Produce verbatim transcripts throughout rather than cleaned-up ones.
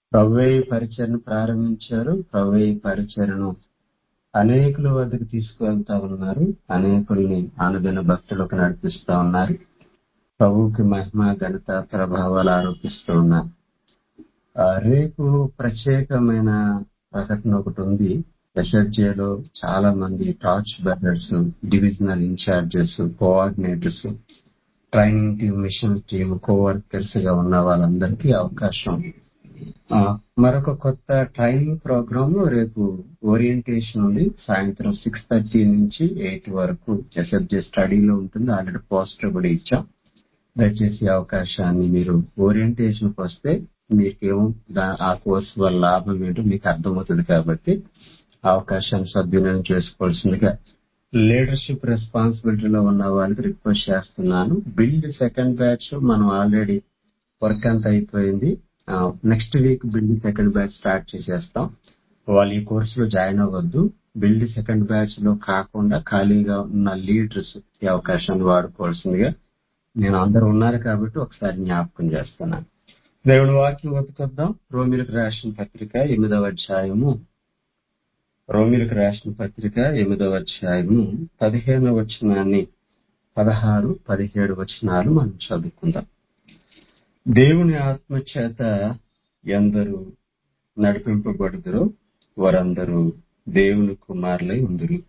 ప్రభువే ఈ పరిచయను ప్రారంభించారు. ప్రభువే ఈ పరిచయను అనేకుల వద్దకు తీసుకువెళ్తా ఉన్నారు. అనేకుల్ని అనుదిన భక్తులకు నడిపిస్తా ఉన్నారు. ప్రభువుకి మహిమ, ఘనత, ప్రభావాలు ఆరోపిస్తూ ఉన్నారు. ఆ, రేపు ప్రత్యేకమైన ప్రకటన ఒకటి ఉంది. ఎస్ఎస్జేలో చాలా మంది torch bearers, divisional incharges, coordinators, training team, mission team, coworkers గా ఉన్న వాళ్ళందరికీ అవకాశం. ఆ, మరొక కొత్త ట్రైనింగ్ ప్రోగ్రామ్ రేపు ఓరియంటేషన్ ఉంది. సాయంత్రం సిక్స్ థర్టీ నుంచి ఎయిట్ వరకు ఎస్ఎస్జే స్టడీలో ఉంటుంది. ఆల్రెడీ పోస్టర్ కూడా ఇచ్చాం. దయచేసి ఈ అవకాశాన్ని మీరు ఓరియంటేషన్ కి వస్తే మీకేమో దా- ఆ కోర్సు వల్ల లాభం ఏంటో మీకు అర్థమవుతుంది. కాబట్టి ఆ అవకాశాన్ని సద్వినియోగం చేసుకోవాల్సిందిగా లీడర్షిప్ రెస్పాన్సిబిలిటీలో ఉన్న వాళ్ళకి రిక్వెస్ట్ చేస్తున్నాను. బిల్డ్ సెకండ్ బ్యాచ్ మనం ఆల్రెడీ వర్క్ అంతా అయిపోయింది. Next week build second batch start చేసేస్తాం. వాళ్ళు ఈ కోర్సులో జాయిన్ అవ్వద్దు. బిల్డ్ సెకండ్ బ్యాచ్ లో కాకుండా ఖాళీగా ఉన్న లీడర్స్ ఈ అవకాశాన్ని వాడుకోవాల్సిందిగా నేను అందరూ ఉన్నారు కాబట్టి ఒకసారి జ్ఞాపకం చేస్తున్నాను. దేవుని వాక్యం వెతుకొద్దాం. రోమిలకు రాసిన పత్రిక ఎనిమిదవ అధ్యాయము రోమిలకు రాసిన పత్రిక ఎనిమిదవ అధ్యాయము పదిహేనవ వచనాన్ని పదహారు పదిహేడు వచనాలు మనం చదువుకుందాం. దేవుని ఆత్మ చేత ఎందరూ నడిపింపబడుదురో వారందరూ దేవుని కుమారులై ఉందురు.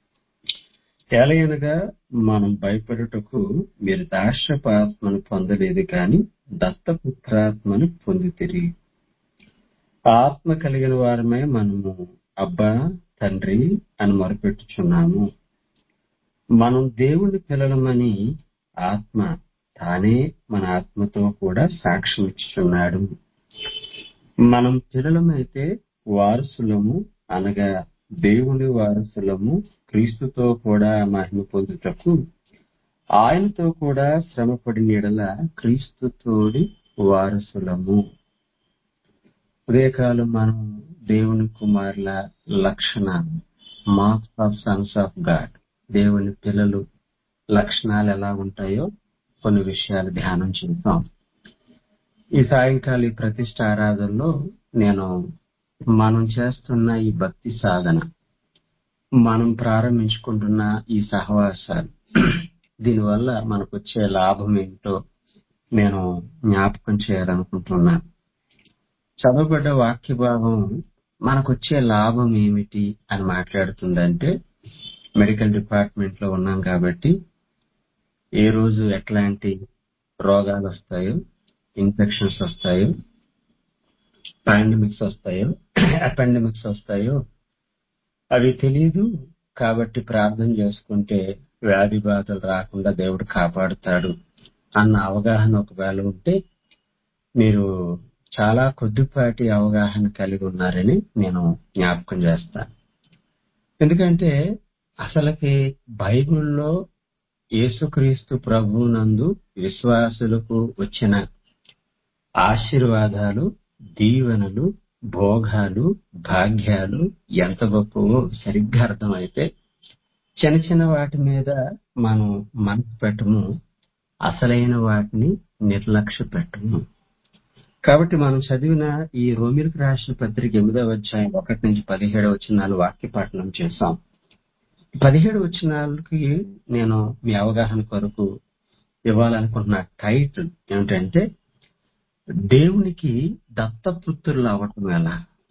ఏలయనగా మనం భయపడుటకు మీరు దాస్యపు ఆత్మను పొందలేదు కాని దత్తపుత్రాత్మను పొందితిరి. ఆత్మ కలిగిన వారమే మనము అబ్బా తండ్రి అని మొరపెట్టుచున్నాము. మనం దేవుని పిల్లలమని ఆత్మ తానే మన ఆత్మతో కూడా సాక్ష్యం ఇచ్చుచున్నాడు. మనం పిల్లలమైతే వారసులము, అనగా దేవుని వారసులము, క్రీస్తుతో కూడా మహిమ పొందుటకు ఆయనతో కూడా శ్రమపడిన యెడల క్రీస్తుతోడి వారసులము. ఉదయకాలం మనం దేవుని కుమారుల లక్షణాలు, marks of sons of God, దేవుని పిల్లలు లక్షణాలు ఎలా ఉంటాయో కొన్ని విషయాలు ధ్యానం చేద్దాం. ఈ సాయంకాలం ఈ ప్రతిష్ట ఆరాధనలో నేను మనం చేస్తున్న ఈ భక్తి సాధన, మనం ప్రారంభించుకుంటున్న ఈ సహవాసాలు, దీనివల్ల మనకు వచ్చే లాభం ఏంటో నేను జ్ఞాపకం చేయాలనుకుంటున్నాను. చదవబడ్డ వాక్య భాగం మనకొచ్చే లాభం ఏమిటి అని మాట్లాడుతుందంటే, మెడికల్ డిపార్ట్మెంట్ లో ఉన్నాం కాబట్టి ఏ రోజు ఎట్లాంటి రోగాలు వస్తాయో, ఇన్ఫెక్షన్స్ వస్తాయో, పాండమిక్స్ వస్తాయో, అపెండమిక్స్ వస్తాయో అవి తెలియదు. కాబట్టి ప్రార్థన చేసుకుంటే వ్యాధి బాధలు రాకుండా దేవుడు కాపాడుతాడు అన్న అవగాహన ఒకవేళ ఉంటే మీరు చాలా కొద్దిపాటి అవగాహన కలిగి ఉన్నారని నేను జ్ఞాపకం చేస్తాను. ఎందుకంటే అసలుకి బైబిల్లో యేసుక్రీస్తు ప్రభువునందు విశ్వాసులకు వచ్చిన ఆశీర్వాదాలు, దీవెనలు, భోగాలు, భాగ్యాలు ఎంత గొప్పవో సరిగ్గా అర్థమైతే చిన్న చిన్న వాటి మీద మనం మనసు పెట్టము, అసలైన వాటిని నిర్లక్ష్య పెట్టము. కాబట్టి మనం చదివిన ఈ రోమిలకు రాసిన పత్రిక ఎనిమిదవ అధ్యాయం ఒకటి నుంచి పదిహేడు వచనాలు వాక్య పఠనం చేశాం. పదిహేడు వచనాలకి నేను మీ అవగాహన కొరకు ఇవ్వాలనుకుంటున్న టైటిల్ ఏమిటంటే, దేవునికి దత్తపుత్రులు అవటం ఎలా?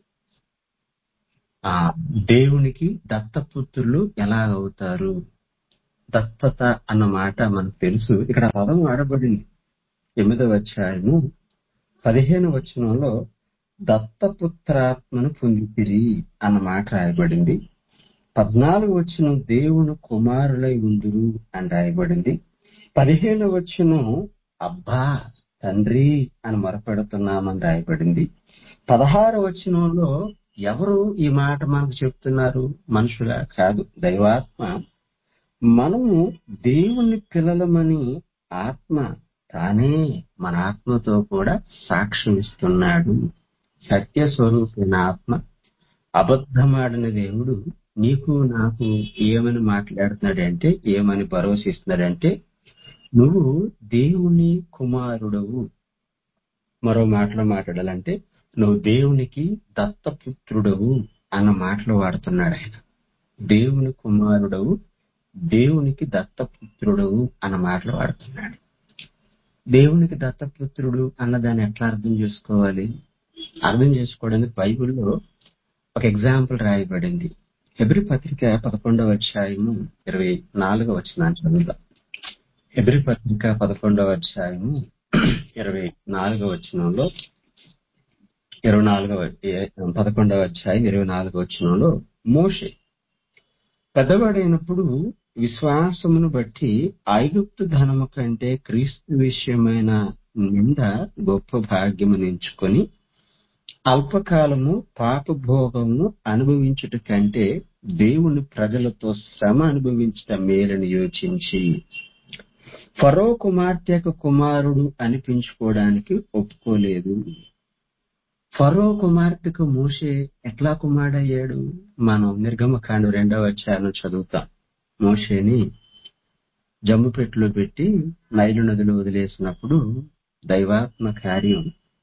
ఆ దేవునికి దత్తపుత్రులు ఎలా అవుతారు? దత్తత అన్న మాట మనకు తెలుసు. ఇక్కడ పదం వాడబడింది. ఎనిమిదవ అధ్యాయము పదిహేను వచనంలో దత్తపుత్రాత్మను పొందితిరి అన్న మాట రాయబడింది. పద్నాలుగు వచనం దేవుని కుమారులై ఉందురు అని రాయబడింది. పదిహేను వచనం అబ్బా తండ్రి అని మొరపెడుతున్నామని రాయబడింది. పదహారు వచనంలో ఎవరు ఈ మాట మనకు చెప్తున్నారు? మనుషులా? కాదు, దైవాత్మ. మనము దేవుని పిల్లలమని ఆత్మ తానే మన ఆత్మతో కూడా సాక్ష్యం ఇస్తున్నాడు. సత్య స్వరూపైన ఆత్మ, అబద్ధమాడిన దేవుడు నీకు నాకు ఏమని మాట్లాడుతున్నాడంటే, ఏమని భరోసా ఇస్తున్నాడంటే, నువ్వు దేవుని కుమారుడవు. మరో మాటలో మాట్లాడాలంటే నువ్వు దేవునికి దత్తపుత్రుడవు అన్న మాటలు వాడుతున్నాడు ఆయన. దేవుని కుమారుడవు, దేవునికి దత్తపుత్రుడవు అన్న మాటలు వాడుతున్నాడు. దేవునికి దత్తపుత్రుడు అన్నదాన్ని ఎట్లా అర్థం చేసుకోవాలి? అర్థం చేసుకోవడానికి బైబిల్లో ఒక ఎగ్జాంపుల్ రాయబడింది. హెబ్రీ పత్రిక పదకొండవ అధ్యాయము ఇరవై నాలుగవ వచనాన్ని చదువుదాం. హెబ్రీ పత్రిక పదకొండవ అధ్యాయము ఇరవై నాలుగవ వచనంలో ఇరవై నాలుగవ పదకొండవ అధ్యాయం ఇరవై నాలుగవ వచనంలో, మోషే పెద్దవాడైనప్పుడు విశ్వాసమును బట్టి ఐగుప్తు ధనము కంటే క్రీస్తు విషయమైన నింద గొప్ప భాగ్యము ఎంచుకొని అల్పకాలము పాపభోగము అనుభవించుట కంటే దేవుని ప్రజలతో శ్రమ అనుభవించుట మేలని యోచించి ఫరో కుమార్తెకు కుమారుడు అనిపించుకోవడానికి ఒప్పుకోలేదు. ఫరో కుమార్తెకు మోషే ఎట్లా కుమారుడయ్యాడు? మనం నిర్గమకాండం రెండవ అధ్యాయం చదువుతాం. మోషేని జమ్ముపెట్టులో పెట్టి నైలు నదిలో వదిలేసినప్పుడు దైవాత్మ కార్యం,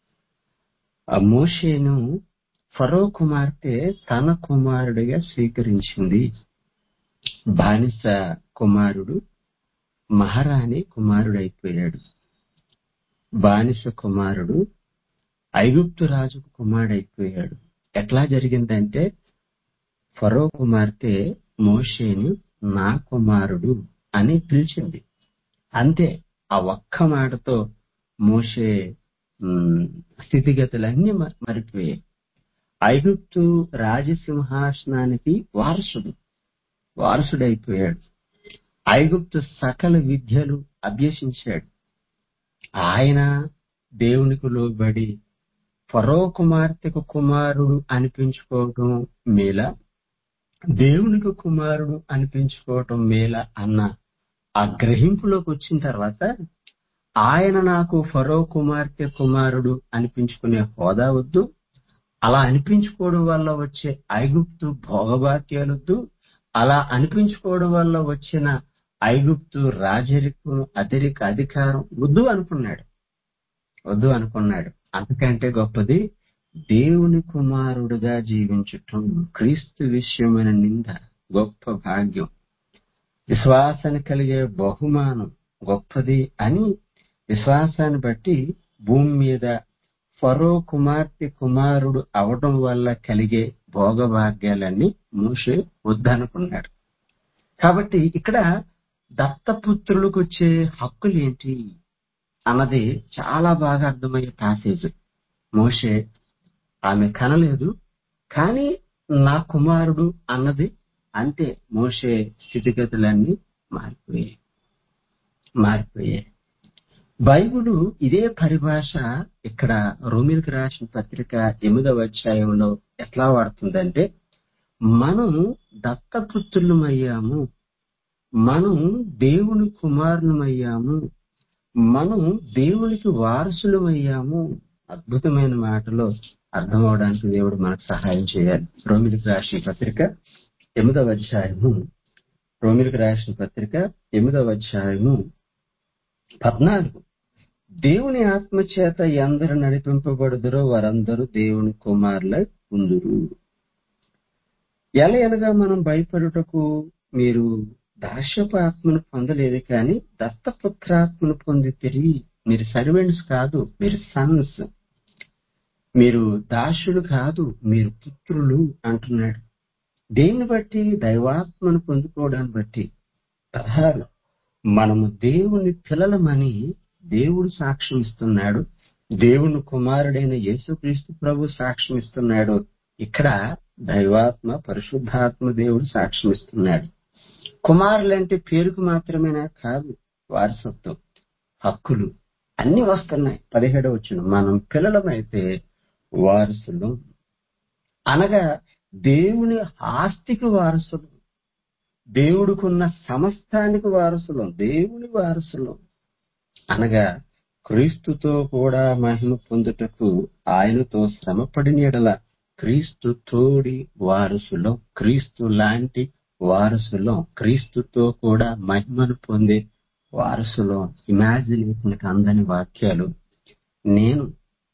ఆ మోషేను ఫరో కుమార్తె తన కుమారుడిగా స్వీకరించింది. బానిస కుమారుడు మహారాణి కుమారుడైపోయాడు. బానిస కుమారుడు ఐగుప్తు రాజుకు కుమారుడైపోయాడు. ఎట్లా జరిగిందంటే, ఫరో కుమార్తె మోషేను నా కుమారుడు అని పిలిచింది. అంతే, ఆ ఒక్క మాటతో మోషే స్థితిగతులన్నీ మరిపోయాయి. ఐగుప్తు రాజసింహాసనానికి వారసుడు వారసుడైపోయాడు. ఐగుప్తు సకల విద్యలు అభ్యసించాడు. ఆయన దేవునికి లోబడి ఫరో కుమార్తెకు కుమారుడు అనిపించుకోవటం మేలా, దేవునికి కుమారుడు అనిపించుకోవటం మేలా అన్న ఆ గ్రహింపులోకి వచ్చిన తర్వాత, ఆయన నాకు ఫరో కుమార్తె కుమారుడు అనిపించుకునే హోదా వద్దు, అలా అనిపించుకోవడం వల్ల వచ్చే ఐగుప్తు భోగభాగ్యాలొద్దు, అలా అనిపించుకోవడం వల్ల వచ్చిన ఐగుప్తు రాజరికం అధిరిక అధికారం వద్దు అనుకున్నాడు వద్దు అనుకున్నాడు అంతకంటే గొప్పది దేవుని కుమారుడుగా జీవించటం, క్రీస్తు విషయమైన నింద గొప్ప భాగ్యం, విశ్వాసాన్ని కలిగే బహుమానం గొప్పది అని విశ్వాసాన్ని బట్టి భూమి మీద ఫరో కుమార్తె కుమారుడు అవడం వల్ల కలిగే భోగభాగ్యాలన్నీ మోషే వద్దనుకున్నాడు. కాబట్టి ఇక్కడ దత్తపుత్రులకు వచ్చే హక్కులు ఏంటి అన్నది చాలా బాగా అర్థమయ్యే ప్యాసేజ్. మోషే ఆమె కనలేదు, కానీ నా కుమారుడు అన్నది అంతే. మోషే స్థితిగతులన్నీ మారిపోయాయి మారిపోయాయి బైబిలు ఇదే పరిభాష ఇక్కడ రోమీయులకు రాసిన పత్రిక ఎనిమిదవ అధ్యాయంలో ఎట్లా వాడుతుందంటే, మనం దత్తపుత్రులమయ్యాము, మనం దేవుని కుమారులమయ్యాము, మనం దేవునికి వారసులమయ్యాము. అద్భుతమైన మాటలో అర్థం అవడానికి దేవుడు మనకు సహాయం చేయాలి. రోమీయులకు రాసిన పత్రిక ఎనిమిదవ అధ్యాయము రోమీయులకు రాసిన పత్రిక ఎనిమిదవ అధ్యాయము పద్నాలుగు, దేవుని ఆత్మచేత ఎందరు నడిపింపబడుదురో వారందరూ దేవుని కుమారులై ఉందురు. ఎలయనగా మనం భయపడుటకు మీరు దాస్యపు ఆత్మను పొందలేదు, కానీ దత్తపుత్రాత్మను పొందితిరి. మీరు సర్వెంట్స్ కాదు, మీరు సన్స్. మీరు దాసులు కాదు, మీరు పుత్రులు అంటున్నాడు. దేన్ని బట్టి? దైవాత్మను పొందుకోవడాన్ని బట్టి. పదహారు, మనము దేవుని పిల్లలమని దేవుడు సాక్ష్యం ఇస్తున్నాడు, దేవుని కుమారుడైన యేసుక్రీస్తు ప్రభు సాక్ష్యం ఇస్తున్నాడు. ఇక్కడ దైవాత్మ పరిశుద్ధాత్మ దేవుడు సాక్ష్యం ఇస్తున్నాడు. కుమారులంటే పేరుకు మాత్రమేనా? కాదు, వారసత్వం, హక్కులు అన్ని వస్తున్నాయి. పదిహేడవ వచనం, మనం పిల్లలమైతే వారసులు అనగా దేవుని ఆస్తికి వారసులు, దేవుడికున్న సమస్తానికి వారసులం, దేవుని వారసులం అనగా క్రీస్తుతో కూడా మహిమ పొందుటకు ఆయనతో శ్రమపడిన యెడల క్రీస్తు తోడి వారసులం, క్రీస్తు లాంటి వారసులం, క్రీస్తుతో కూడా మహిమను పొందే వారసులం. ఇమాజినేషన్కి అందని వాక్యాలు. నేను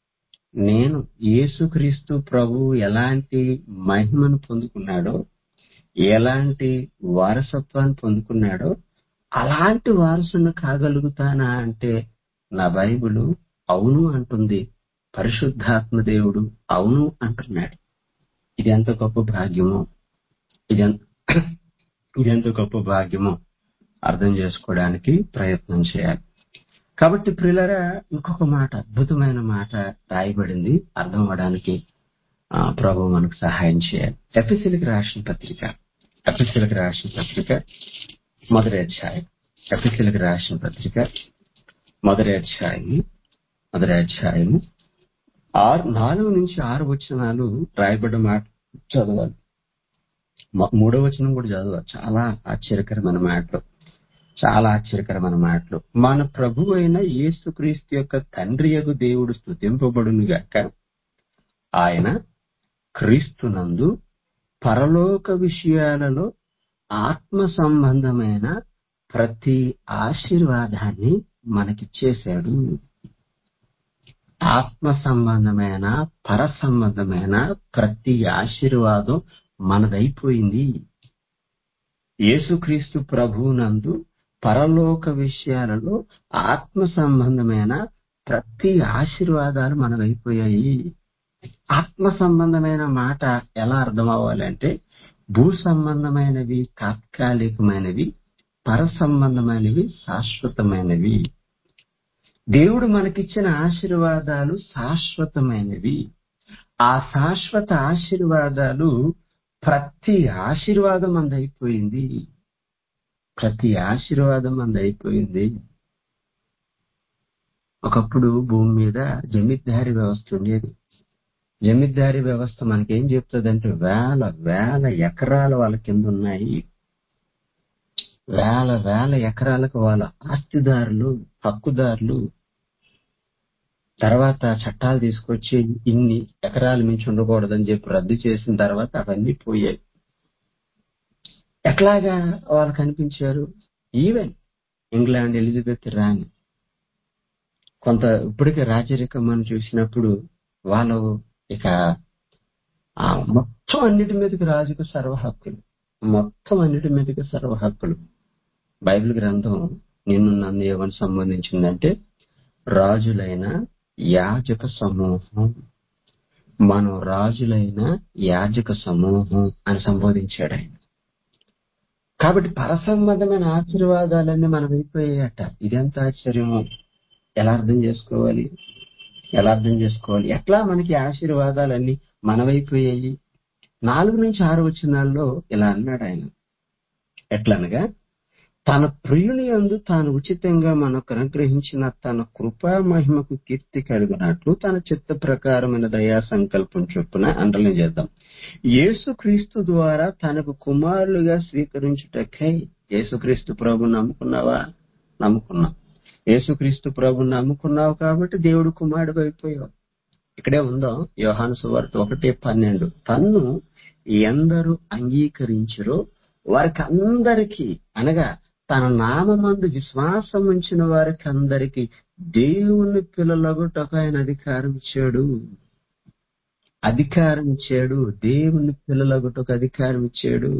నేను యేసుక్రీస్తు ప్రభువు ఎలాంటి మహిమను పొందుకున్నాడో, ఎలాంటి వారసత్వాన్ని పొందుకున్నాడో అలాంటి వారసును కాగలుగుతానా అంటే నా బైబిలు అవును అంటుంది. పరిశుద్ధాత్మ దేవుడు అవును అంటున్నాడు. ఇది ఎంత గొప్ప భాగ్యమో, ఇది ఇది ఎంత గొప్ప భాగ్యమో అర్థం చేసుకోవడానికి ప్రయత్నం చేయాలి. కాబట్టి ప్రియులారా, ఇంకొక మాట, అద్భుతమైన మాట రాయబడింది. అర్థం అవడానికి ఆ, ప్రభు మనకు సహాయం చేయాలి. ఎఫెసీయులకు రాసిన పత్రిక ఎఫెసీయులకు రాసిన పత్రిక మొదటి అధ్యాయం ఎఫెసీయులకు రాసిన పత్రిక మొదటి అధ్యాయము మొదటి అధ్యాయము ఆరు నాలుగు నుంచి ఆరు వచనాలు రాయబడ్డ మాట చదవాలి. మ- మూడో వచనం కూడా చదవాలి. చాలా ఆశ్చర్యకరమైన మాటలు, చాలా ఆశ్చర్యకరమైన మాటలు. మన ప్రభు అయిన యేసుక్రీస్తు యొక్క తండ్రి యగు దేవుడు స్తుతింపబడును గాక. ఆయన క్రీస్తునందు పరలోక విషయాలలో ఆత్మ సంబంధమైన ప్రతి ఆశీర్వాదాన్ని మనకిచ్చేశాడు. ఆత్మ సంబంధమైన, పర సంబంధమైన ప్రతి ఆశీర్వాదం మనదైపోయింది. యేసుక్రీస్తు ప్రభువునందు పరలోక విషయాలలో ఆత్మ సంబంధమైన ప్రతి ఆశీర్వాదాలు మనదైపోయాయి. ఆత్మ సంబంధమైన మాట ఎలా అర్థం అవ్వాలంటే, భూ సంబంధమైనవి తాత్కాలికమైనవి, పర సంబంధమైనవి శాశ్వతమైనవి. దేవుడు మనకిచ్చిన ఆశీర్వాదాలు శాశ్వతమైనవి. ఆ శాశ్వత ఆశీర్వాదాలు, ప్రతి ఆశీర్వాదం అందైపోయింది. ప్రతి ఆశీర్వాదం అందైపోయింది. ఒకప్పుడు భూమి మీద జమీందారీ వ్యవస్థ ఉండేది. జమీందారీ వ్యవస్థ మనకేం చెప్తుందంటే, వేల వేల ఎకరాలు వాళ్ళ కింద ఉన్నాయి. వేల వేల ఎకరాలకు వాళ్ళ ఆస్తిదారులు, హక్కుదారులు. తర్వాత చట్టాలు తీసుకొచ్చి ఇన్ని ఎకరాలు మించి ఉండకూడదని చెప్పి రద్దు చేసిన తర్వాత అవన్నీ పోయాయి. ఎట్లాగా వాళ్ళు కనిపించారు? ఈవెన్ ఇంగ్లాండ్ ఎలిజబెత్ రాణి కొంత ఇప్పటికే రాజరికం మనం చూసినప్పుడు వాళ్ళు ఇక ఆ మొత్తం అన్నిటి మీదకి రాజుకు సర్వ హక్కులు, మొత్తం అన్నిటి మీదకి సర్వ హక్కులు. బైబిల్ గ్రంథం నిన్ను నన్ను ఏమని సంబంధించిందంటే, రాజులైన యాజక సమూహం, మనం రాజులైన యాజక సమూహం అని సంబోధించాడు ఆయన. కాబట్టి పరసంబంధమైన ఆశీర్వాదాలన్నీ మనం అయిపోయాయట. ఇదెంత ఆశ్చర్యము! ఎలా అర్థం చేసుకోవాలి? ఎలా అర్థం చేసుకోవాలి? ఎట్లా మనకి ఆశీర్వాదాలన్నీ మనవైపోయాయి? నాలుగు నుంచి ఆరు వచనాల్లో ఇలా అన్నాడు ఆయన. ఎట్లనగా, తన ప్రియుని యందు తాను ఉచితంగా మనకు అనుగ్రహించిన తన కృపా మహిమకు కీర్తి కలుగునట్లు తన చిత్త ప్రకారమైన దయా సంకల్పం చొప్పున అండలం చేద్దాం. యేసుక్రీస్తు ద్వారా తనకు కుమారులుగా స్వీకరించుటకై. యేసుక్రీస్తు ప్రభు నమ్ముకున్నావా? నమ్ముకున్నావు. యేసుక్రీస్తు ప్రభు నమ్ముకున్నావు కాబట్టి దేవుడు కుమారుడు అయిపోయావు. ఇక్కడే ఉందాం. యోహాను సువార్త ఒకటి పన్నెండు. తన్ను ఎందరు అంగీకరించురో వారికి అందరికీ, అనగా తన నామమందు విశ్వాసం ఉంచిన వారికి అందరికీ దేవుని పిల్లలగుటకు ఆయన అధికారం ఇచ్చాడు. అధికారం ఇచ్చాడు. దేవుని పిల్లలగుటకు అధికారం ఇచ్చాడు.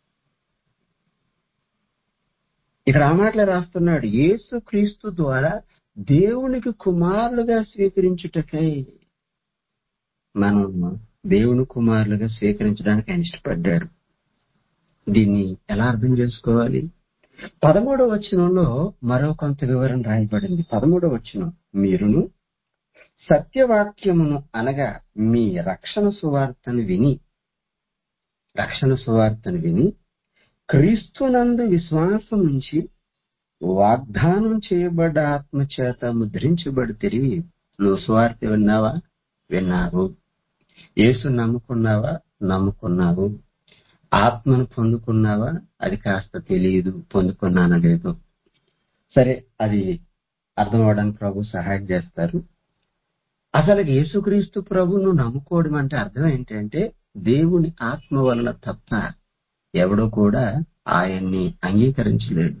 ఇక్కడ ఆ మాటలే రాస్తున్నాడు. యేసుక్రీస్తు ద్వారా దేవునికి కుమారులుగా స్వీకరించుటకై. మనం దేవుని కుమారులుగా స్వీకరించడానికి ఆయన ఇష్టపడ్డాడు. దీన్ని ఎలా అర్థం చేసుకోవాలి? పదమూడవ వచనంలో మరో కొంత వివరణ రాయబడింది. పదమూడవ వచనం, మీరును సత్యవాక్యమును అనగా మీ రక్షణ సువార్తను విని రక్షణ సువార్తను విని క్రీస్తునందు విశ్వాసం ఉంచి వాగ్దానం చేయబడ్డ ఆత్మ చేత ముద్రించబడితిరి. నువ్వు సువార్త విన్నావా? విన్నావు. యేసు నమ్ముకున్నావా? నమ్ముకున్నావు. ఆత్మను పొందుకున్నావా? అది కాస్త తెలియదు, పొందుకున్నానా లేదు. సరే, అది అర్థం అవడానికి ప్రభు సహాయం చేస్తారు. అసలు యేసుక్రీస్తు ప్రభును నమ్ముకోవడం అంటే అర్థం ఏంటంటే, దేవుని ఆత్మ వలన తప్ప ఎవడో కూడా ఆయన్ని అంగీకరించలేడు.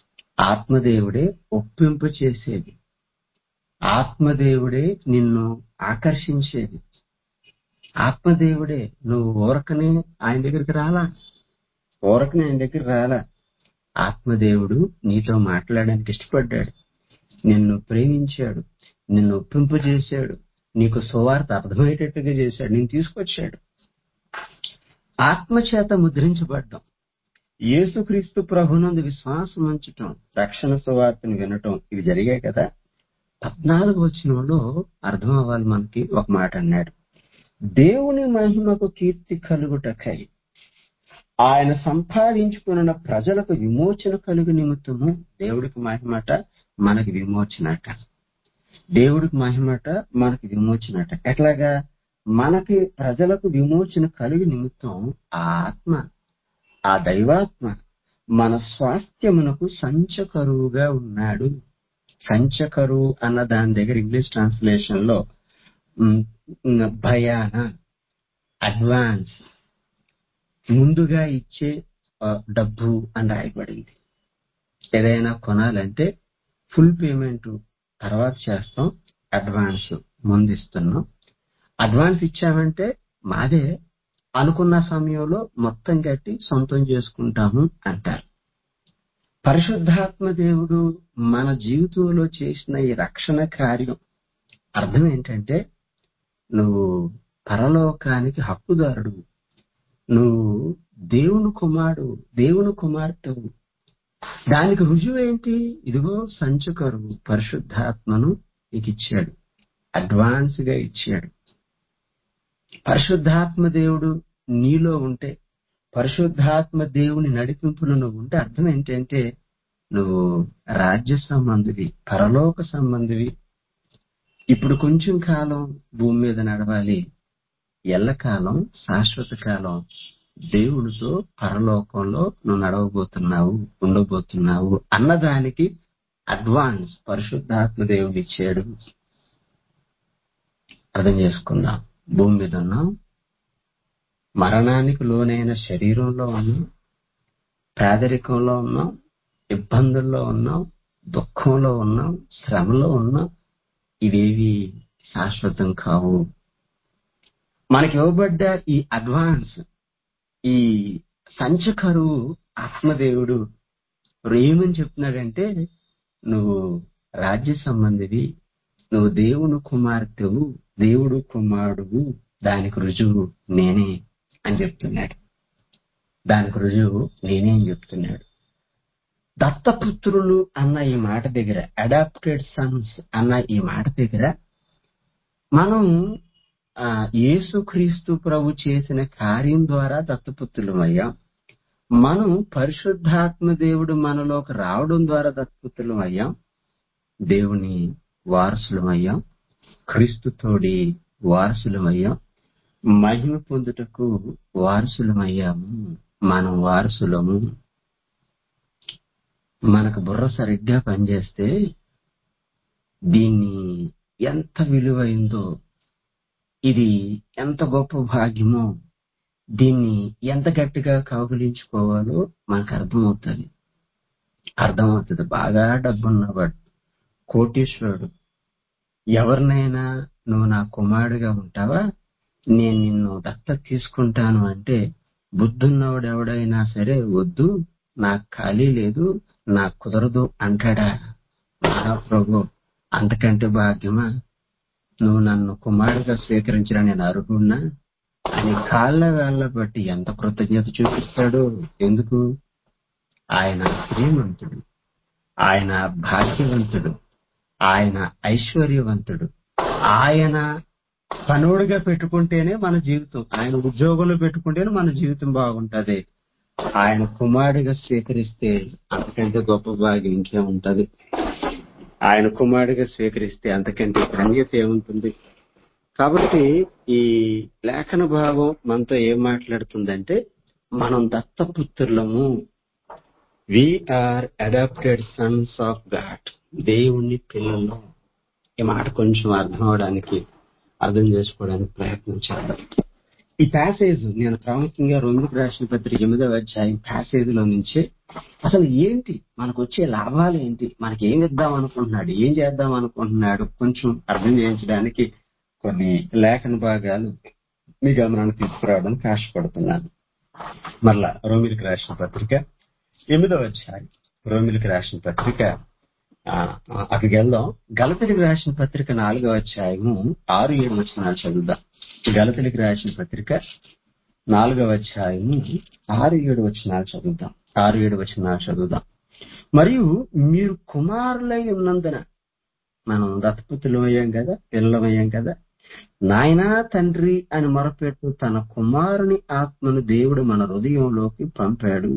ఆత్మదేవుడే ఒప్పింపు చేసేది. ఆత్మదేవుడే నిన్ను ఆకర్షించేది. ఆత్మదేవుడే. నువ్వు ఊరకనే ఆయన దగ్గరికి రాలా, ఊరకనే ఆయన దగ్గర రాలా. ఆత్మదేవుడు నీతో మాట్లాడడానికి ఇష్టపడ్డాడు, నిన్ను ప్రేమించాడు, నిన్ను ఒప్పింపజేశాడు, నీకు సువార్త అర్థమయ్యేటట్టుగా చేశాడు, నేను తీసుకొచ్చాడు. ఆత్మచేత ముద్రించబడ్డం, యేసుక్రీస్తు ప్రభునందు విశ్వాసం ఉంచటం, రక్షణ సువార్తను వినటం, ఇవి జరిగాయి కదా. పద్నాలుగు వచనంలో అర్థం అవ్వాలి మనకి. ఒక మాట అన్నాడు, దేవుని మహిమకు కీర్తి కలుగుటకై ఆయన సంపాదించుకున్న ప్రజలకు విమోచన కలుగు నిమిత్తము. దేవుడికి మహిమట, మనకి విమోచనట. దేవుడికి మహిమట, మనకి విమోచనట. ఎట్లాగా? మనకి ప్రజలకు విమోచన కలిగి నిమిత్తం ఆ ఆత్మ, ఆ దైవాత్మ మన స్వాస్థ్యమునకు సంచకరువుగా ఉన్నాడు. సంచకరువు అన్న దాని దగ్గర ఇంగ్లీష్ ట్రాన్స్లేషన్ లో భయాన, అడ్వాన్స్, ముందుగా ఇచ్చే డబ్బు అని రాయబడింది. ఏదైనా కొనాలంటే ఫుల్ పేమెంట్ తర్వాత చేస్తాం, అడ్వాన్స్ ముందు ఇస్తున్నాం. అడ్వాన్స్ ఇచ్చామంటే మాదే, అనుకున్న సమయంలో మొత్తం కట్టి సొంతం చేసుకుంటాము అంటారు. పరిశుద్ధాత్మ దేవుడు మన జీవితంలో చేసిన ఈ రక్షణ కార్యం అర్థం ఏంటంటే, నువ్వు పరలోకానికి హక్కుదారుడు, నువ్వు దేవుని కుమారుడు, దేవుని కుమార్తెవు. దానికి రుజువు ఏంటి? ఇదిగో సంచకరువు పరిశుద్ధాత్మను నీకు ఇచ్చాడు, అడ్వాన్స్ గా ఇచ్చాడు. పరిశుద్ధాత్మ దేవుడు నీలో ఉంటే, పరిశుద్ధాత్మ దేవుని నడిపింపులో నువ్వు ఉంటే అర్థం ఏంటంటే, నువ్వు రాజ్య సంబంధివి, పరలోక సంబంధివి. ఇప్పుడు కొంచెం కాలం భూమి మీద నడవాలి, ఎల్లకాలం, శాశ్వత కాలం దేవుడితో పరలోకంలో నువ్వు నడవబోతున్నావు, ఉండబోతున్నావు అన్నదానికి అడ్వాన్స్ పరిశుద్ధాత్మ దేవుడు ఇచ్చాడు. అర్థం చేసుకుందాం. భూమి మీద ఉన్నాం, మరణానికి లోనైన శరీరంలో ఉన్నాం, పేదరికంలో ఉన్నాం, ఇబ్బందుల్లో ఉన్నాం, దుఃఖంలో ఉన్నాం, శ్రమలో ఉన్నాం. ఇవేవి శాశ్వతం కావు. మనకి ఇవ్వబడ్డ ఈ అడ్వాన్స్, ఈ సంచకరువు ఆత్మదేవుడు ఏమని చెప్తున్నాడంటే, నువ్వు రాజ్య సంబంధివి, నువ్వు దేవుని కుమార్తెవు, దేవుడు కుమారుడు, దానికి రుజువు నేనే అని చెప్తున్నాడు. దానికి రుజువు నేనే అని చెప్తున్నాడు. దత్తపుత్రులు అన్న ఈ మాట దగ్గర, అడాప్టెడ్ సన్స్ అన్న ఈ మాట దగ్గర మనం ఆ యేసుక్రీస్తు ప్రభు చేసిన కార్యం ద్వారా దత్తపుత్రులమయ్యాం. మనం పరిశుద్ధాత్మ దేవుడు మనలోకి రావడం ద్వారా దత్తపుత్రులమయ్యాం. దేవుని వారసులమయ్యాం, క్రీస్తుతోడి వారసులమయ్యాం, మహిమ పొందుటకు వారసులమయ్యాము. మనం వారసులము. మనకు బుర్ర సరిగ్గా పనిచేస్తే దీన్ని ఎంత విలువైందో, ఇది ఎంత గొప్ప భాగ్యమో, దీన్ని ఎంత గట్టిగా కౌగిలించుకోవాలో మనకు అర్థమవుతుంది. అర్థమవుతుంది. బాగా డబ్బున్నవాడు, కోటీశ్వరుడు ఎవరినైనా నువ్వు నా కుమారుడిగా ఉంటావా, నేను నిన్ను దత్తత తీసుకుంటాను అంటే, బుద్ధున్నవాడు ఎవడైనా సరే వద్దు, నాకు ఖాళీ లేదు, నాకు కుదరదు అంటాడా? మహాప్రభు, అంతకంటే భాగ్యమా? నువ్వు నన్ను కుమారుడిగా స్వీకరించిన నేను అర్హున్నా అని కాళ్ళ వేళ్ల బట్టి ఎంత కృతజ్ఞత చూపిస్తాడు. ఎందుకు? ఆయన శ్రీమంతుడు, ఆయన భాగ్యవంతుడు, ఆయన ఐశ్వర్యవంతుడు. ఆయన పనుడుగా పెట్టుకుంటేనే మన జీవితం, ఆయన ఉద్యోగంలో పెట్టుకుంటేనే మన జీవితం బాగుంటది. ఆయన కుమారుడిగా స్వీకరిస్తే అంతకంటే గొప్ప భాగ్యం ఇంకేముంటది? ఆయన కుమారుడిగా స్వీకరిస్తే అంతకంటే ధన్యత ఏముంటుంది? కాబట్టి ఈ లేఖన భాగం మనతో ఏం మాట్లాడుతుందంటే, మనం దత్తపుత్రులము, we are adopted sons of God, దేవుని పిల్లలు. ఈ మాట కొంచెం అర్థం అవడానికి, అర్థం చేసుకోవడానికి ప్రయత్నం చేద్దాం. ఈ ప్యాసేజ్ నేను ప్రాముఖ్యంగా రోమిలకు రాసిన పత్రిక ఎనిమిదవ అధ్యాయం ప్యాసేజ్ లో నుంచే అసలు ఏంటి, మనకు వచ్చే లాభాలు ఏంటి, మనకి ఏమి ఇద్దాం అనుకుంటున్నాడు, ఏం చేద్దాం అనుకుంటున్నాడు కొంచెం అర్థం చేయించడానికి కొన్ని లేఖన భాగాలు మీ గమనానికి తీసుకురావడానికి ఆశపడుతున్నాను. మరలా రోమిలికి రాసిన పత్రిక ఎనిమిదవ అధ్యాయం, రోమిలికి రాసిన పత్రిక ఆ, అక్కడికి వెళ్దాం. గలతీలకు రాసిన పత్రిక నాలుగవ అధ్యాయము ఆరు ఏడు వచనాలు చదువుదాం. గలతీలకు రాసిన పత్రిక నాలుగవ అధ్యాయము ఆరు ఏడు వచనాలు చదువుదాం. ఆరు ఏడు వచనాలు చదువుదాం. మరియు మీరు కుమారులై ఉన్నందున, మనం దత్తపుత్రులం అయ్యాం కదా, పిల్లలమయ్యాం కదా, నాయనా తండ్రి అని మొరపెట్టు తన కుమారుని ఆత్మను దేవుడు మన హృదయంలోకి పంపాడు.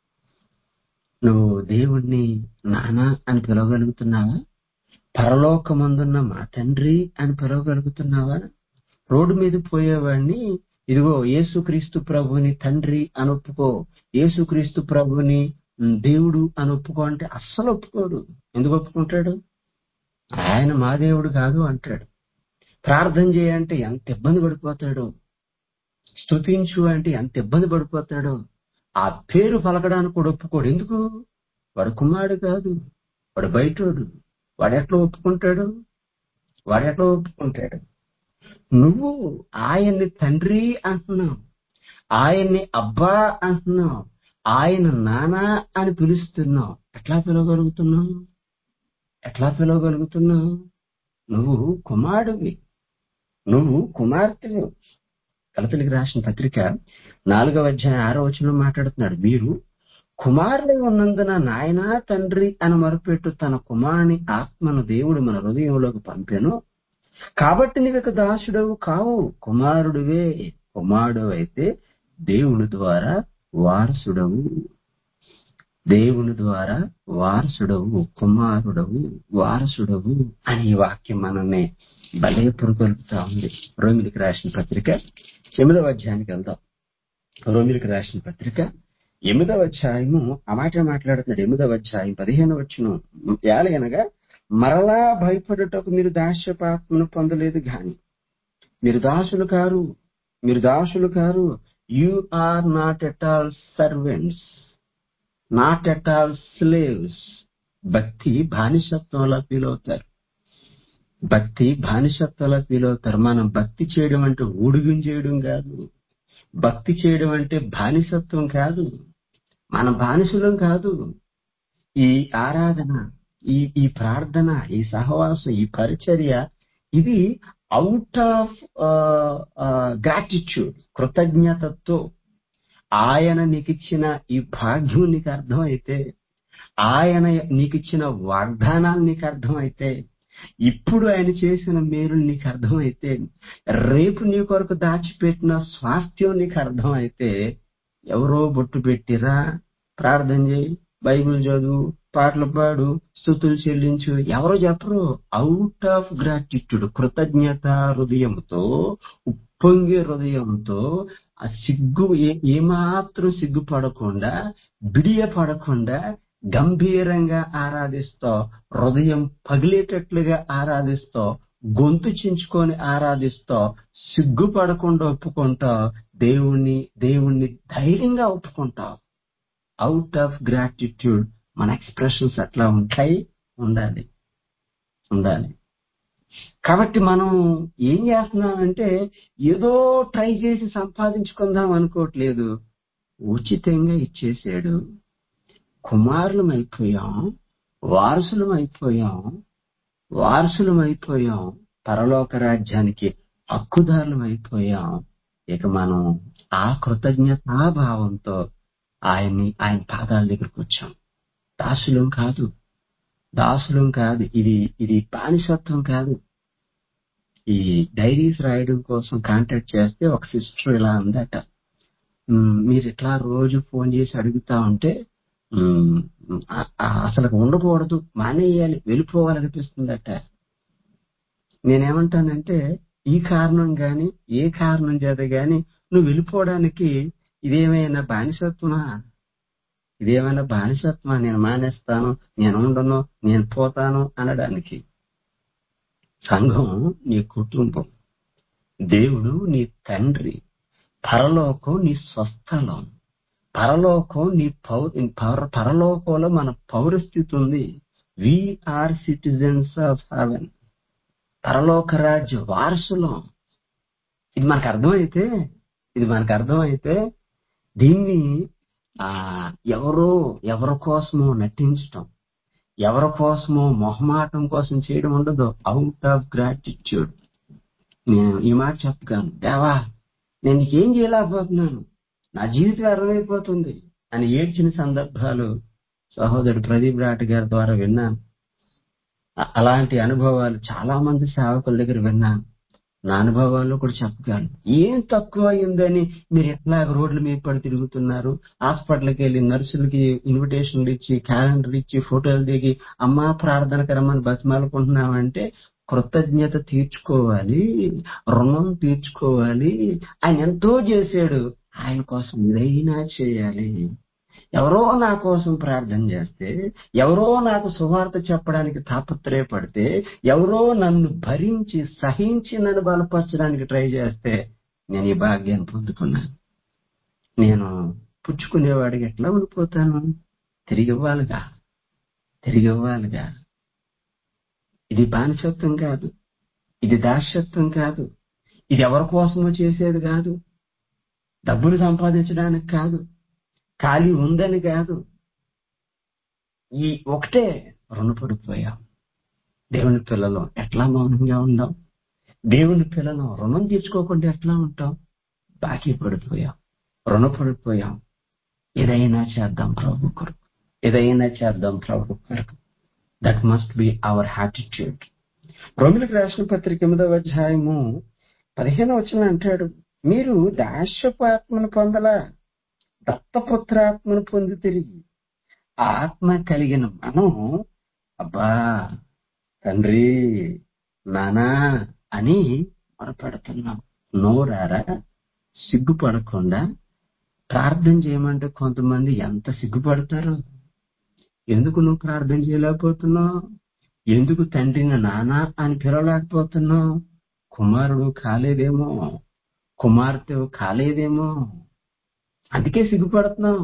నువ్వు దేవుణ్ణి నానా అని పిలవగలుగుతున్నావా? పరలోకమందున్న మా తండ్రి అని పిలవగలుగుతున్నావా? రోడ్డు మీద పోయేవాడిని ఇదిగో యేసుక్రీస్తు ప్రభుని తండ్రి అని ఒప్పుకో, యేసుక్రీస్తు ప్రభుని దేవుడు అని ఒప్పుకో అంటే అస్సలు ఒప్పుకోడు. ఎందుకు ఒప్పుకుంటాడు? ఆయన మా దేవుడు కాదు అంటాడు. ప్రార్థన చేయంటే ఎంత ఇబ్బంది పడిపోతాడో, స్తుతించు అంటే ఎంత ఇబ్బంది పడిపోతాడో, ఆ పేరు పలకడానికి కూడా ఒప్పుకోడు. ఎందుకు? వాడు కుమారుడు కాదు, వాడు బయటోడు. వాడు ఎట్లా ఒప్పుకుంటాడు? వాడు ఎట్లా ఒప్పుకుంటాడు? నువ్వు ఆయన్ని తండ్రి అంటున్నావు, ఆయన్ని అబ్బా అంటున్నావు, ఆయన నానా అని పిలుస్తున్నావు. ఎట్లా పిలవగలుగుతున్నావు? ఎట్లా పిలవగలుగుతున్నావు? నువ్వు కుమారుడివి, నువ్వు కుమార్తెవు. గలతీలకు రాసిన పత్రిక నాలుగవ అధ్యాయం ఆరో వచనంలో మాట్లాడుతున్నాడు. మీరు కుమారులై ఉన్నందున నాయనా తండ్రి అని మొరపెట్టు తన కుమారుని ఆత్మను దేవుడు మన హృదయంలోకి పంపెను. కాబట్టి నీకు దాసుడవు కావు, కుమారుడివే. కుమారుడు అయితే దేవుని ద్వారా వారసుడవు, దేవుని ద్వారా వారసుడవు, కుమారుడవు, వారసుడవు అని ఈ వాక్యం మనల్ని భలే పురుగొల్పుతా ఉంది. రోమిలికి రాసిన పత్రిక ఎనిమిదవ అధ్యాయానికి వెళ్దాం. రోమిలికి రాసిన పత్రిక ఎనిమిదవ అధ్యాయము ఆ మాట మాట్లాడుతున్నాడు. ఎనిమిదవ అధ్యాయం పదిహేను వచనం, ఏలయనగా మరలా భయపడుటకు మీరు దాస్యపాత్మను పొందలేదు గాని మీరు దాసులు కారు, మీరు దాసులు కారు. You are not at all servants, not at all slaves. భక్తి బానిసత్వంలో ఫీల్ అవుతారు, భక్తి బానిసత్వంలో ఫీల్ అవుతారు. మనం భక్తి చేయడం అంటే ఊడుగుం చేయడం కాదు, భక్తి చేయడం అంటే బానిసత్వం కాదు, మన బానిసలం కాదు. ఈ ఆరాధన, ఈ ఈ ప్రార్థన, ఈ సహవాసం, ఈ పరిచర్య, ఇది అవుట్ ఆఫ్ గ్రాటిట్యూడ్, కృతజ్ఞతతో ఆయన నీకిచ్చిన ఈ భాగ్యం నీకు అర్థమైతే, ఆయన నీకిచ్చిన వాగ్దానాలు నీకు అర్థమైతే, ఇప్పుడు ఆయన చేసిన మేలు నీకు అర్థమైతే, రేపు నీ కొరకు దాచిపెట్టిన స్వాస్థ్యం నీకు అర్థమైతే, ఎవరో బొట్టు పెట్టిరా, ప్రార్థన చేయి, బైబిల్ చదువు, పాటలు పాడు, స్తుతులు చెల్లించు, ఎవరో చెప్పరు. అవుట్ ఆఫ్ గ్రాటిట్యూడ్, కృతజ్ఞత హృదయంతో, ఉప్పొంగే హృదయంతో, ఆ సిగ్గు ఏ- ఏమాత్రం సిగ్గుపడకుండా, బిడియ పడకుండా గంభీరంగా ఆరాధిస్తావు, హృదయం పగిలేటట్లుగా ఆరాధిస్తావు, గొంతు చించుకొని ఆరాధిస్తావు, సిగ్గుపడకుండా ఒప్పుకుంటావు, దేవుణ్ణి దేవుణ్ణి ధైర్యంగా ఒప్పుకుంటావు. అవుట్ ఆఫ్ గ్రాటిట్యూడ్ మన ఎక్స్ప్రెషన్స్ అట్లా ఉంటాయి, ఉండాలి ఉండాలి కాబట్టి మనం ఏం చేస్తున్నామంటే ఏదో ట్రై చేసి సంపాదించుకుందాం అనుకోవట్లేదు. ఉచితంగా ఇచ్చేసాడు, కుమారులం అయిపోయాం, వారసులం అయిపోయాం, వారసులం అయిపోయాం, పరలోక రాజ్యానికి హక్కుదారులం అయిపోయాం. ఇక మనం ఆ కృతజ్ఞతాభావంతో ఆయన్ని ఆయన పాదాల దగ్గరకు వచ్చాం. దాసులం కాదు, దాసులం కాదు. ఇది ఇది బానిసత్వం కాదు. ఈ డైరీస్ రాయడం కోసం కాంటాక్ట్ చేస్తే ఒక సిస్టర్ ఇలా అందట, "ఉమ్, మీరు ఇట్లా రోజు ఫోన్ చేసి అడుగుతా ఉంటే ఉమ్, ఆ- ఆ అసలు ఉండకూడదు, మానేయాలి, వెళ్ళిపోవాలనిపిస్తుందట." నేనేమంటానంటే, ఈ కారణం గాని ఏ కారణం చేత గాని నువ్వు వెళ్ళిపోవడానికి ఇదేమైనా బానిసత్వమా? ఇదేమైనా బానిసత్వమా? నేను మానేస్తాను, నేను ఉండను, నేను పోతాను అనడానికి. సంఘం నీ కుటుంబం, దేవుడు నీ తండ్రి, పరలోకం నీ స్వస్థలం, పరలోకం నీ పౌ పర- పరలోకంలో మన పౌరస్థితి ఉంది. We are citizens of heaven. పరలోక రాజ్య వారసులం. ఇది మనకు అర్థమైతే ఇది మనకు అర్థమైతే దీన్ని ఆ ఎవరో ఎవరి కోసమో నటించటం, ఎవరి కోసమో మొహమాటం కోసం చేయడం ఉండదు. అవుట్ ఆఫ్ గ్రాటిట్యూడ్ నేను ఈ మాట చెప్పగలను, దేవా నేను నీకేం చేయలేకపోతున్నాను, నా జీవితం అర్థమైపోతుంది అని ఏడ్చిన సందర్భాలు సహోదరుడు ప్రదీప్ రాట్ గారి ద్వారా విన్నాను. అ- అలాంటి అనుభవాలు చాలా మంది సేవకుల దగ్గర విన్నాను. నా అనుభవాల్లో కూడా చెప్పగలను. ఏం తక్కువ అయిందని మీరు ఎట్లా రోడ్ల మీద పడి తిరుగుతున్నారు, హాస్పిటల్కి వెళ్ళి నర్సులకి ఇన్విటేషన్లు ఇచ్చి క్యాలెండర్ ఇచ్చి ఫోటోలు దిగి అమ్మా ప్రార్థనకు రమ్మని బతిమాలుకుంటున్నామంటే కృతజ్ఞత తీర్చుకోవాలి, రుణం తీర్చుకోవాలి. ఆయన ఎంతో చేశాడు, ఆయన కోసం ఏదైనా చేయాలి. ఎవరో నా కోసం ప్రార్థన చేస్తే, ఎవరో నాకు సువార్త చెప్పడానికి తాపత్రయపడితే, ఎవరో నన్ను భరించి సహించి నన్ను బలపరచడానికి ట్రై చేస్తే నేను ఈ భాగ్యాన్ని పొందుకున్నాను. నేను పుచ్చుకునేవాడికి ఎట్లా ఉండిపోతాను? తిరిగి ఇవ్వాలిగా, తిరిగి ఇవ్వాలిగా. ఇది బానిసత్వం కాదు, ఇది దాస్యత్వం కాదు, ఇది ఎవరి కోసమో చేసేది కాదు, డబ్బులు సంపాదించడానికి కాదు, ఖాళీ ఉందని కాదు. ఈ ఒకటే రుణపడిపోయాం. దేవుని పిల్లలు ఎట్లా మౌనంగా ఉందాం? దేవుని పిల్లలు రుణం తీర్చుకోకుండా ఎట్లా ఉంటాం? బాకీ పడిపోయాం, రుణపడిపోయాం. ఏదైనా చేద్దాం ప్రభు కొరకు, ఏదైనా చేద్దాం ప్రభు కొరకు. That must be our attitude. రోమిలకు రాసిన పత్రిక ఎనిమిదవ అధ్యాయము పదిహేను వచనం అంటాడు, మీరు దాస్యపు ఆత్మను పొందలా, దత్తపుత్రాత్మను పొంది తిరిగి ఆత్మ కలిగిన మనం అబ్బా తండ్రి నానా అని మొరపెడుతున్నాం. నోరారా సిగ్గుపడకుండా ప్రార్థన చేయమంటే కొంతమంది ఎంత సిగ్గుపడతారు. ఎందుకు నువ్వు ప్రార్థన చేయలేకపోతున్నావు? ఎందుకు తండ్రిని నానా అని పిలవలేకపోతున్నావు? కుమారుడు కాలేదేమో, కుమార్తె కాలేదేమో, అందుకే సిగ్గుపడుతున్నావు.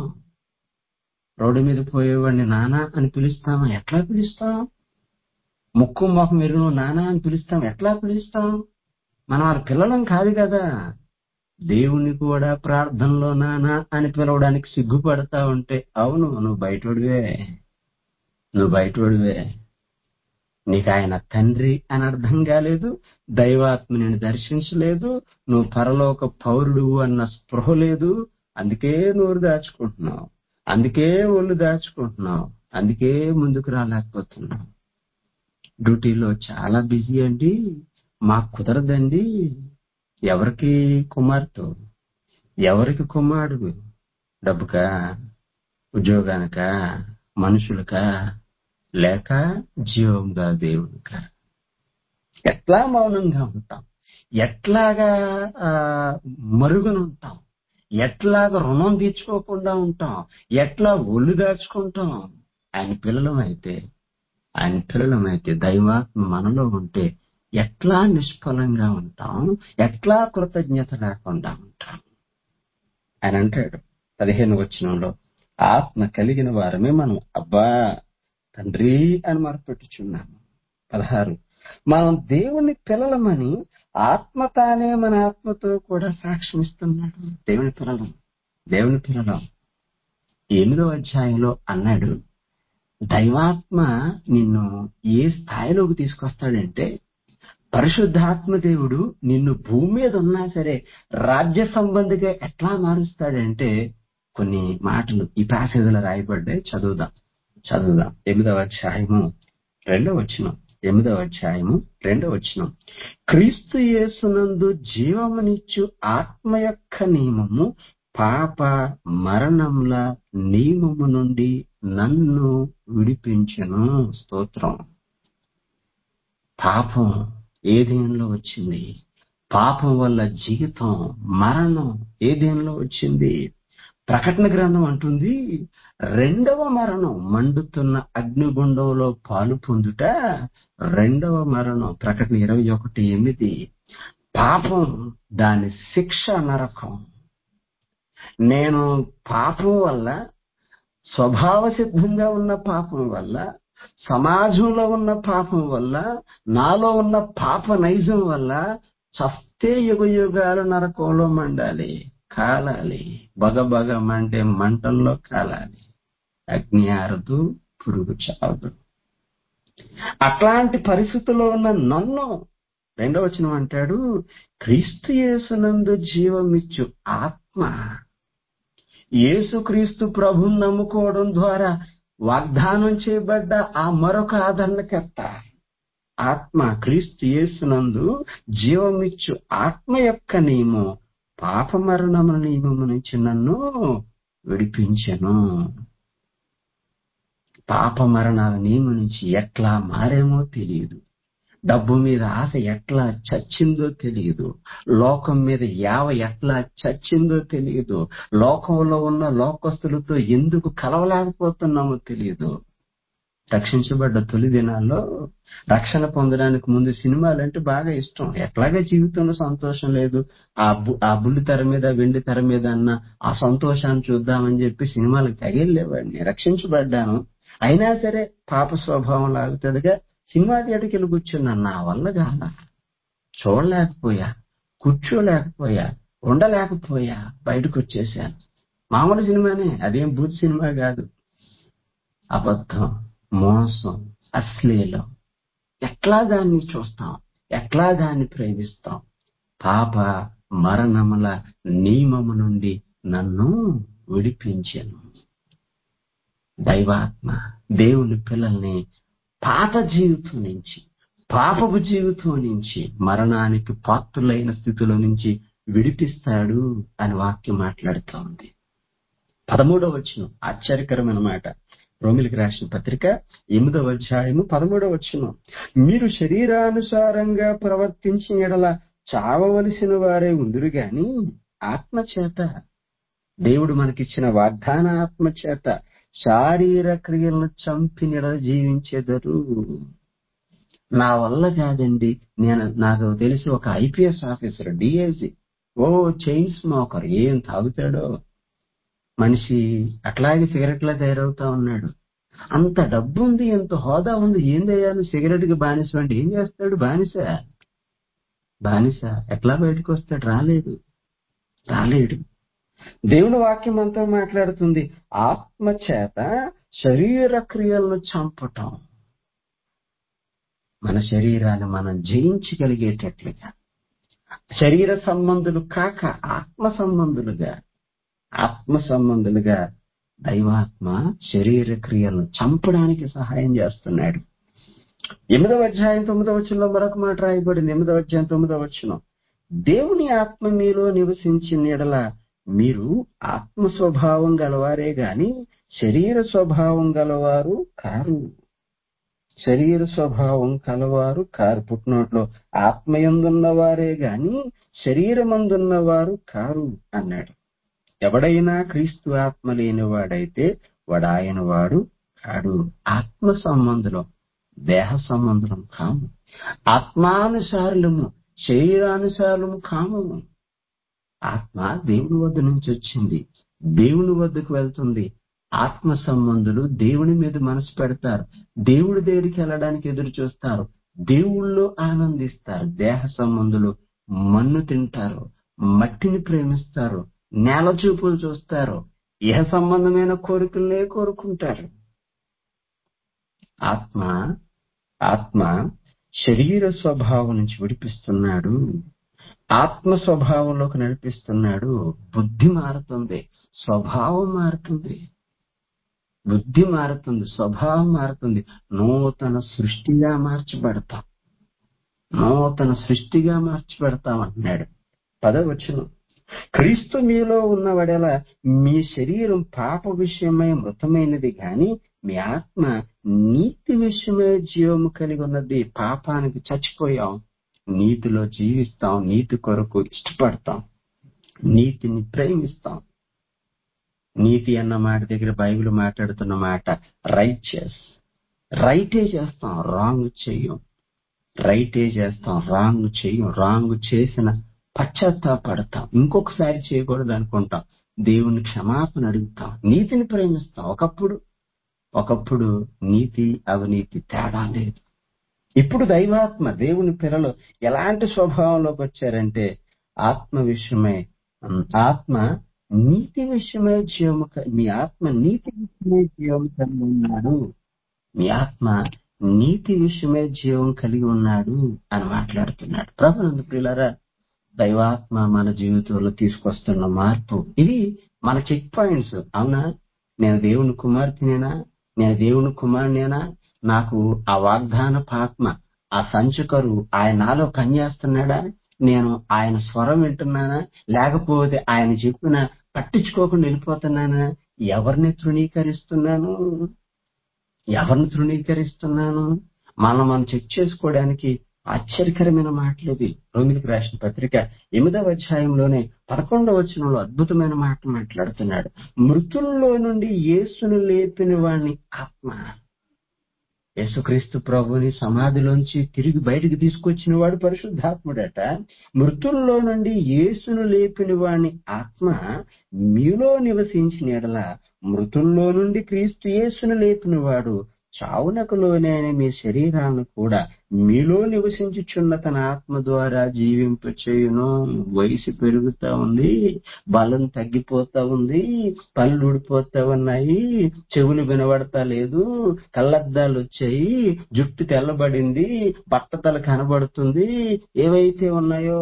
రోడ్డు మీద పోయేవాడిని నానా అని పిలుస్తామా? ఎట్లా పిలుస్తాం? ముక్కు మొహం ఎరుగు నానా అని పిలుస్తాం, ఎట్లా పిలుస్తాం? మనం వాళ్ళ పిల్లలం కాదు కదా. దేవుణ్ణి కూడా ప్రార్థనలో నానా అని పిలవడానికి సిగ్గుపడతా ఉంటే అవును నువ్వు బయటోడివే, నువ్వు బయటోడివే. నీకు ఆయన తండ్రి అని అర్థం కాలేదు, దైవాత్మ నిన్ను దర్శించలేదు, నువ్వు పరలోక పౌరుడు అన్న స్పృహ లేదు. అందుకే నోరు దాచుకుంటున్నావు, అందుకే ఒళ్ళు దాచుకుంటున్నావు, అందుకే ముందుకు రాలేకపోతున్నావు. డ్యూటీలో చాలా బిజీ అండి, మాకు కుదరదండి. ఎవరికి కుమార్తె, ఎవరికి కుమారుడు? డబ్బుకా, ఉద్యోగానికా, మనుషులకా, లేక జీవంగా దేవునికా? ఎట్లా మౌనంగా ఉంటాం? ఎట్లాగా ఆ, మరుగునుంటాం? ఎట్లాగా రుణం తీర్చుకోకుండా ఉంటాం? ఎట్లా ఒళ్ళు దాచుకుంటాం? ఆయన పిల్లలమైతే ఆయన పిల్లలమైతే దైవాత్మ మనలో ఉంటే ఎట్లా నిష్ఫలంగా ఉంటాం? ఎట్లా కృతజ్ఞత లేకుండా ఉంటాం? ఆయన అంటాడు పదిహేను వచనంలో, ఆత్మ కలిగిన వారమే మనం అబ్బా తండ్రి అని మొరపెట్టుచున్నాము. పదహారు, మనం దేవుని పిల్లలమని ఆత్మ తానే మన ఆత్మతో కూడా సాక్ష్యం ఇస్తున్నాడు. దేవుని పిల్లలం, దేవుని పిల్లలం. ఎనిమిదో అధ్యాయంలో అన్నాడు, దైవాత్మ నిన్ను ఏ స్థాయిలోకి తీసుకొస్తాడంటే, పరిశుద్ధాత్మ దేవుడు నిన్ను భూమి మీద ఉన్నా సరే రాజ్య సంబంధిగా ఎట్లా మారుస్తాడంటే, కొన్ని మాటలు ఈ ప్యాసేజీలో రాయబడ్డాయి, చదువుదాం చదువుదాం ఎనిమిదవ అధ్యాయము రెండవ వచనం. ఎనిమిదవ అధ్యాయము రెండవ వచనం, క్రీస్తు యేసునందు జీవమునిచ్చు ఆత్మ యొక్క నియమము పాప మరణముల నియమము నుండి నన్ను విడిపించెను. స్తోత్రం. పాపం ఏదేంలో వచ్చింది? పాపం వల్ల జీవితం, మరణం ఏదేంలో వచ్చింది? ప్రకటన గ్రంథం అంటుంది, రెండవ మరణం, మండుతున్న అగ్నిగుండంలో పాలు పొందుట రెండవ మరణం. ప్రకటన ఇరవై ఒకటి ఎనిమిది. పాపం, దాని శిక్ష నరకం. నేను పాపం వల్ల, స్వభావ సిద్ధంగా ఉన్న పాపం వల్ల, సమాజంలో ఉన్న పాపం వల్ల, నాలో ఉన్న పాప నైజం వల్ల చస్తే యుగ యుగాలు నరకంలో మండాలి, కాలాలి, బగ బగ మండే మంటల్లో కాలాలి. అగ్ని ఆరదు, పురుగు చావదు. అట్లాంటి పరిస్థితుల్లో ఉన్న నన్ను రెండవ వచనం అంటాడు, క్రీస్తు యేసునందు జీవమిచ్చు ఆత్మ. యేసుక్రీస్తు ప్రభువుని నమ్ముకోవడం ద్వారా వాగ్దానం చేయబడ్డ ఆ మరొక ఆదరణకర్త ఆత్మ, క్రీస్తు యేసునందు జీవమిచ్చు ఆత్మ యొక్క నియమం పాప మరణముల నియమము నుంచి నన్ను విడిపించెను. పాప మరణాల నియమం నుంచి ఎట్లా మారేమో తెలియదు. డబ్బు మీద ఆశ ఎట్లా చచ్చిందో తెలియదు. లోకం మీద యావ ఎట్లా చచ్చిందో తెలియదు. లోకంలో ఉన్న లోకస్తులతో ఎందుకు కలవలేకపోతున్నామో తెలియదు. రక్షించబడ్డ తొలి దినాల్లో రక్షణ పొందడానికి ముందు సినిమాలంటే బాగా ఇష్టం. ఎట్లాగా జీవితంలో సంతోషం లేదు, ఆ ఆ బుల్లి తెర మీద వెండి తెర మీద అన్న ఆ సంతోషాన్ని చూద్దామని చెప్పి సినిమాలకు తగిలేవాడిని. రక్షించబడ్డాను, అయినా సరే పాప స్వభావం లాగుతుందిగా సినిమా థియేటర్కి వెళ్ళి కూర్చున్నాను. నా వల్ల కాల, చూడలేకపోయా, కూర్చోలేకపోయా, ఉండలేకపోయా, బయటకు వచ్చేసాను. మామూలు సినిమానే, అదేం బూత్ సినిమా కాదు. అబద్ధం, మోసం, అశ్లీలం, ఎట్లా దాన్ని చూస్తాం, ఎట్లా దాన్ని ప్రేమిస్తాం. పాప మరణముల నియమము నుండి నన్ను విడిపించెను. దైవాత్మ దేవుని పిల్లల్ని పాప జీవితం నుంచి, పాపపు జీవితం నుంచి, మరణానికి పాత్రులైన స్థితిలో నుంచి విడిపిస్తాడు అని వాక్యం మాట్లాడుతూ ఉంది. పదమూడవ వచనం ఆశ్చర్యకరమైన మాట. రోమిలికి రాసిన పత్రిక ఎనిమిదవ అధ్యాయము పదమూడవ వచనం, మీరు శరీరానుసారంగా ప్రవర్తించిన యెడల చావవలసిన వారే ఉందురు గాని ఆత్మ చేత, దేవుడు మనకిచ్చిన వాగ్దాన ఆత్మ చేత శారీర క్రియలను చంపిన యెడల జీవించెదరు. నా వల్ల కాదండి. నేను నాకు తెలిసి ఒక ఐపీఎస్ ఆఫీసర్, డిఐజీ, ఓ చైన్ స్మోకర్, ఏం తాగుతాడో మనిషి, అట్లాగే సిగరెట్లా తయారవుతా ఉన్నాడు. అంత డబ్బు ఉంది, ఎంత హోదా ఉంది, ఏం చేయాలి? సిగరెట్ కి బానిస అంటే ఏం చేస్తాడు? బానిస బానిస ఎట్లా బయటకు వస్తాడు? రాలేదు రాలేడు. దేవుని వాక్యం అంతా మాట్లాడుతుంది ఆత్మ చేత శరీర క్రియలను చంపటం. మన శరీరాన్ని మనం జయించగలిగేటట్లుగా, శరీర సంబంధులు కాక ఆత్మ సంబంధులుగా, ఆత్మ సంబంధులుగా దైవాత్మ శరీర క్రియలను చంపడానికి సహాయం చేస్తున్నాడు. ఎనిమిదవ అధ్యాయం తొమ్మిదవ వచనంలో మరొక మాట రాయబడింది. ఎనిమిదవ అధ్యాయం తొమ్మిదవ వచనం, దేవుని ఆత్మ మీలో నివసించిన యెడల మీరు ఆత్మ స్వభావం గలవారే గాని శరీర స్వభావం గలవారు కారు. శరీర స్వభావం కలవారు కారు. పుట్టినోట్లో ఆత్మయందున్న వారే గాని శరీరమందున్నవారు కారు అన్నాడు. ఎవడైనా క్రీస్తు ఆత్మ లేనివాడైతే వాడు ఆయన వాడు కాడు. ఆత్మ సంబంధులం, దేహ సంబంధులం కాము. ఆత్మానుసారులము, శరీరానుసారులము కాము. ఆత్మ దేవుని వద్ద నుంచి వచ్చింది, దేవుని వద్దకు వెళ్తుంది. ఆత్మ సంబంధులు దేవుని మీద మనసు పెడతారు, దేవుడి దగ్గరికి వెళ్ళడానికి ఎదురు చూస్తారు, దేవుళ్ళో ఆనందిస్తారు. దేహ సంబంధులు మన్ను తింటారు, మట్టిని ప్రేమిస్తారు, నేల చూపులు చూస్తారు, ఇహ సంబంధమైన కోరికలనే కోరుకుంటారు. ఆత్మ ఆత్మ శరీర స్వభావం నుంచి విడిపిస్తున్నాడు, ఆత్మ స్వభావంలోకి నడిపిస్తున్నాడు. బుద్ధి మారుతుంది, స్వభావం మారుతుంది. బుద్ధి మారుతుంది, స్వభావం మారుతుంది. నూతన సృష్టిగా మార్చబడతాం, నూతన సృష్టిగా మార్చబడతాం అంటున్నాడు. పదవచనం, క్రీస్తు మీలో ఉన్నవాడెలా మీ శరీరం పాప విషయమై మృతమైనది గాని మీ ఆత్మ నీతి విషయమై జీవము కలిగి ఉన్నది. పాపానికి చచ్చిపోయాం, నీతిలో జీవిస్తాం, నీతి కొరకు ఇష్టపడతాం, నీతిని ప్రేమిస్తాం. నీతి అన్న మాట దగ్గర బైబిల్ మాట్లాడుతున్న మాట రైచియస్. రైటే చేస్తాం, రాంగ్ చెయ్యం. రైటే చేస్తాం, రాంగ్ చెయ్యం. రాంగ్ చేసిన పశ్చాత్తాపడతాం, ఇంకొకసారి చేయకూడదు అనుకుంటాం, దేవుని క్షమాపణ అడుగుతాం, నీతిని ప్రేమిస్తాం. ఒకప్పుడు ఒకప్పుడు నీతి అవినీతి తేడా లేదు. ఇప్పుడు దైవాత్మ దేవుని పిల్లలు ఎలాంటి స్వభావంలోకి వచ్చారంటే ఆత్మ విషయమై ఉమ్, ఆత్మ నీతి విషయమై జీవము క- మీ ఆత్మ నీతి విషయమై జీవము కలిగి ఉన్నాడు. మీ ఆత్మ నీతి విషయమై జీవం కలిగి ఉన్నాడు అని మాట్లాడుతున్నాడు. ప్రభునందు ప్రియులారా, దైవాత్మ మన జీవితంలో తీసుకొస్తున్న మార్పు ఇది మన చెక్ పాయింట్స్. అవునా, నేను దేవుని కుమార్తెనేనా, నేను దేవుని కుమారునేనా, నాకు ఆ వాగ్దాన ఆత్మ, ఆ సంచకరు ఆయన నాలో పనిచేస్తున్నాడా, నేను ఆయన స్వరం వింటున్నానా, లేకపోతే ఆయన చెప్పిన పట్టించుకోకుండా వెళ్ళిపోతున్నానా, ఎవరిని తృణీకరిస్తున్నాను ఎవరిని తృణీకరిస్తున్నాను మనం మనం చెక్ చేసుకోవడానికి ఆశ్చర్యకరమైన మాటలు ఇవి. రోమిలికి రాసిన పత్రిక ఎనిమిదవ అధ్యాయంలోనే పదకొండవ వచనంలో అద్భుతమైన మాటలు మాట్లాడుతున్నాడు. మృతుల్లో నుండి యేసును లేపిన వాణ్ణి ఆత్మ, యేసుక్రీస్తు ప్రభుని సమాధిలోంచి తిరిగి బయటికి తీసుకొచ్చిన వాడు పరిశుద్ధాత్ముడట. మృతుల్లో నుండి యేసును లేపిన వాణ్ణి ఆత్మ మీలో నివసించిన ఎడల మృతుల్లో నుండి క్రీస్తు యేసును లేపిన వాడు చావునకు లోనైన మీ శరీరాలను కూడా మీలో నివసించుచున్న తన ఆత్మ ద్వారా జీవింపచేయును. వయసు పెరుగుతా ఉంది, బలం తగ్గిపోతా ఉంది, పళ్ళు ఊడిపోతా ఉన్నాయి, చెవులు వినబడతా లేదు, కళ్ళద్దాలు వచ్చాయి, జుట్టు తెల్లబడింది, బట్టతల కనబడుతుంది, ఏవైతే ఉన్నాయో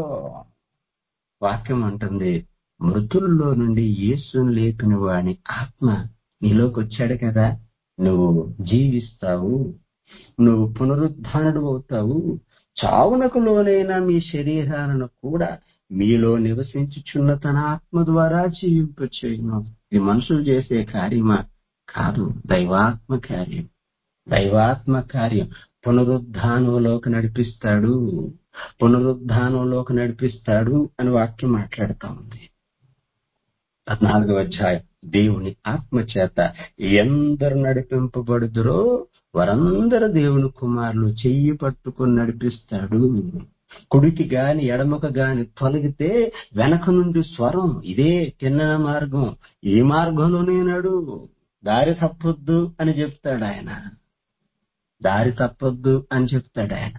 వాక్యం అంటుంది మృతుల్లో నుండి యేసును లేపిన వాని ఆత్మ నీలోకి వచ్చాడు కదా, నువ్వు జీవిస్తావు, నువ్వు పునరుద్ధానుడు అవుతావు, చావునకు లోనైన మీ శరీరాలను కూడా మీలో నివసించుచున్న తన ఆత్మ ద్వారా జీవింపచేయును. ఇది మనుషులు చేసే కార్యమా? కాదు, దైవాత్మ కార్యం. దైవాత్మ కార్యం పునరుద్ధానంలోకి నడిపిస్తాడు, పునరుద్ధానంలోకి నడిపిస్తాడు అని వాక్యం మాట్లాడుతా ఉంది. పద్నాలుగవ అధ్యాయం, దేవుని ఆత్మ చేత ఎందరు నడిపింపబడుదురో వారందరూ దేవుని కుమారులు చెయ్యి పట్టుకుని నడిపిస్తాడు. కుడికి గాని ఎడమకు గాని తొలగితే వెనక నుండి స్వరం, ఇదే తిన్న మార్గం, ఈ మార్గంలోనే నడు, దారి తప్పొద్దు అని చెప్తాడు ఆయన. దారి తప్పొద్దు అని చెప్తాడు ఆయన.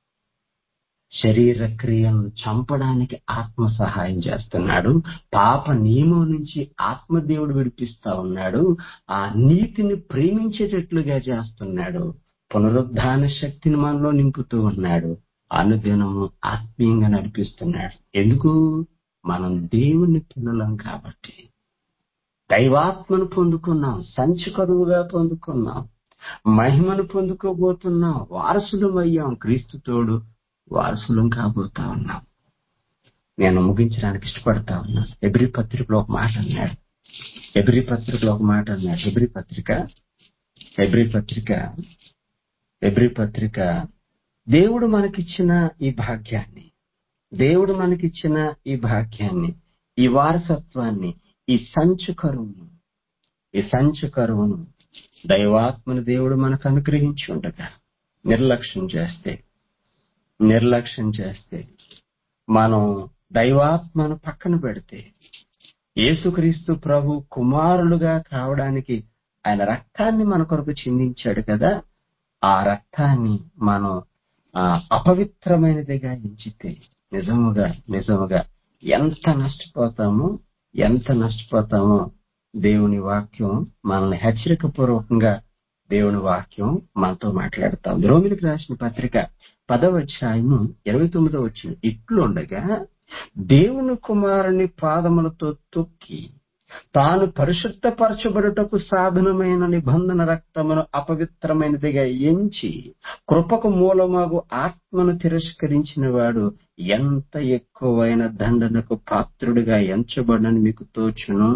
శరీర క్రియలను చంపడానికి ఆత్మ సహాయం చేస్తున్నాడు. పాప నియమం నుంచి ఆత్మదేవుడు విడిపిస్తా ఉన్నాడు. ఆ నీతిని ప్రేమించేటట్లుగా చేస్తున్నాడు. పునరుద్ధాన శక్తిని మనలో నింపుతూ ఉన్నాడు. అనుదినము ఆత్మీయంగా నడిపిస్తున్నాడు. ఎందుకు? మనం దేవుని పిల్లలం కాబట్టి. దైవాత్మను పొందుకున్నాం, సంచకరువుగా పొందుకున్నాం, మహిమను పొందుకోబోతున్నాం, వారసులం అయ్యాం, క్రీస్తు తోడు వారసులం కాబోతా ఉన్నాం. నేను ముగించడానికి ఇష్టపడతా ఉన్నాను. ఎబ్రీ పత్రికలో ఒక మాట అన్నాడు. ఎబ్రీ పత్రికలో ఒక మాట అన్నాడు. ఎబ్రీ పత్రిక ఎబ్రీ పత్రిక ఎబ్రీ పత్రిక దేవుడు మనకిచ్చిన ఈ భాగ్యాన్ని, దేవుడు మనకిచ్చిన ఈ భాగ్యాన్ని, ఈ వారసత్వాన్ని, ఈ సంచు కరువును, ఈ సంచు కరువును దైవాత్మను దేవుడు మనకు అనుగ్రహించి ఉండగా నిర్లక్ష్యం చేస్తే నిర్లక్ష్యం చేస్తే మనం దైవాత్మను పక్కన పెడితే, యేసుక్రీస్తు ప్రభు కుమారులుగా కావడానికి ఆయన రక్తాన్ని మన కొరకు చిందించాడు కదా, ఆ రక్తాన్ని మనం ఆ అపవిత్రమైనదిగా ఎంచితే నిజముగా నిజముగా ఎంత నష్టపోతామో ఎంత నష్టపోతామో దేవుని వాక్యం మనల్ని హెచ్చరికపూర్వకంగా దేవుని వాక్యం మనతో మాట్లాడుతా ఉంది. రోమిలికి రాసిన పత్రిక పదవ అధ్యాయము ఇరవై తొమ్మిదవ వచనం, ఇట్లుండగా దేవుని కుమారుని పాదములతో తొక్కి తాను పరిశుద్ధపరచబడుటకు సాధనమైన నిబంధన రక్తమును అపవిత్రమైనదిగా ఎంచి కృపకు మూలమగు ఆత్మను తిరస్కరించిన వాడు ఎంత ఎక్కువైన దండనకు పాత్రుడిగా ఎంచబడని మీకు తోచును.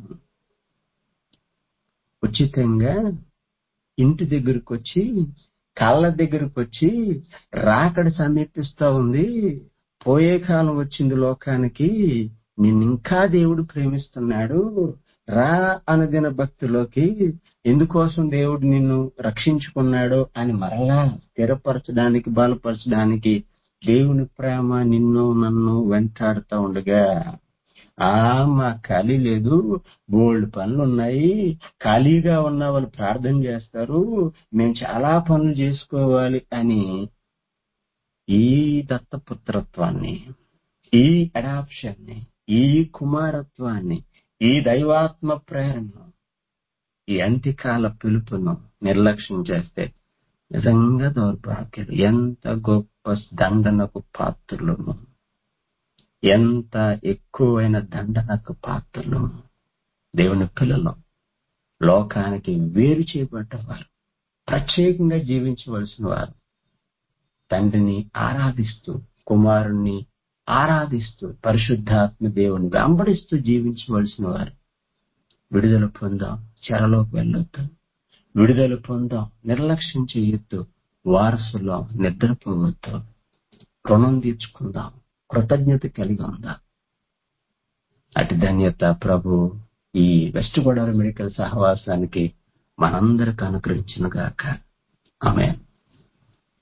ఉచితంగా ఇంటి దగ్గరకు వచ్చి, కాళ్ళ దగ్గరకు వచ్చి, రాకడ సమీపిస్తా ఉంది, పోయే కాలం వచ్చింది లోకానికి, నిన్నింకా దేవుడు ప్రేమిస్తున్నాడు, రా అనుదిన భక్తిలోకి, ఎందుకోసం దేవుడు నిన్ను రక్షించుకున్నాడో అని మరలా స్థిరపరచడానికి, బలపరచడానికి దేవుని ప్రేమ నిన్ను నన్ను వెంటాడుతూ ఉండగా ఆ మా ఖాళీ లేదు, బోల్డ్ పనులు ఉన్నాయి, ఖాళీగా ఉన్న వాళ్ళు ప్రార్థన చేస్తారు, మేము చాలా పనులు చేసుకోవాలి అని ఈ దత్తపుత్రత్వాన్ని, ఈ అడాప్షన్ ని, ఈ కుమారత్వాన్ని, ఈ దైవాత్మ ప్రేరణను, ఈ అంత్యకాల పిలుపును నిర్లక్ష్యం చేస్తే నిజంగా దౌర్భాగ్యులు. ఎంత గొప్ప దండనకు పాత్రులను, ఎంత ఎక్కువైన దండనకు పాత్రలు. దేవుని పిల్లలు లోకానికి వేరు చేయబడ్డవారు, ప్రత్యేకంగా జీవించవలసిన వారు, తండ్రిని ఆరాధిస్తూ కుమారుణ్ణి ఆరాధిస్తూ పరిశుద్ధాత్మ దేవుని వెంబడిస్తూ జీవించవలసిన వారు. విడుదల పొందాం, చెరలోకి వెళ్ళొద్దు. విడుదల పొందాం, నిర్లక్ష్యం చేయొద్దు. వారసులో నిద్రపోవద్దు. రుణం తీర్చుకుందాం, కృతజ్ఞత కలిగి ఉందాం. అటు ధన్యత ప్రభు ఈ వెస్ట్ గోదావరి మెడికల్ సహవాసానికి మనందరికి అనుగ్రహించును గాక. ఆమేన్.